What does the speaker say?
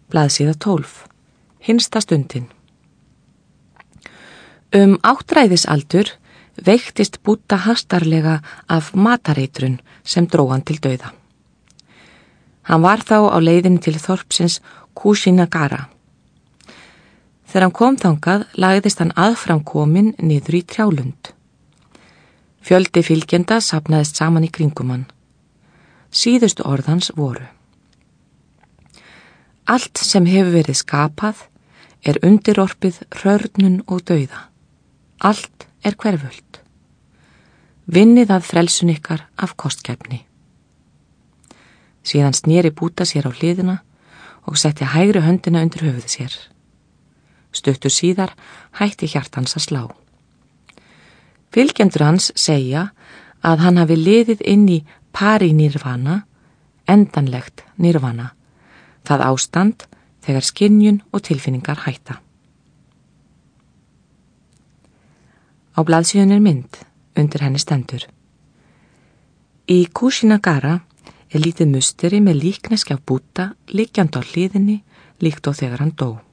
Blaðsíða 12. Hinsta stundin. Áttræðisaldur veiktist Búdda hastarlega af matareitrun sem dró hann til dauða. Hann var þá á leiðinni til þorpsins Kushinagara. Þegar hann kom þangað lagðist hann aðfram kominn niður í trjálund. Fjöldi fylgjenda safnaðist saman í kringum hann. Síðustu orðans voru: Allt sem hefur verið skapað undirorpið hrörnun og dauða. Allt hverfult. Vinnið að frelsun ykkar af kostgæfni. Síðan sneri Búdda sér á hliðina og setti hægri höndina undir höfuð sér. Stuttu síðar hætti hjarta hans að slá. Fylgjendur hans segja að hann hafi liðið inn í parinirvana, endanlegt nirvana, það ástand þegar skynjun og tilfinningar hætta. Á blaðsíðunni mynd, undir henni stendur: Í Kushinagara lítið musteri með líkneski af Búdda liggjandi á hliðinni líkt og þegar hann dó.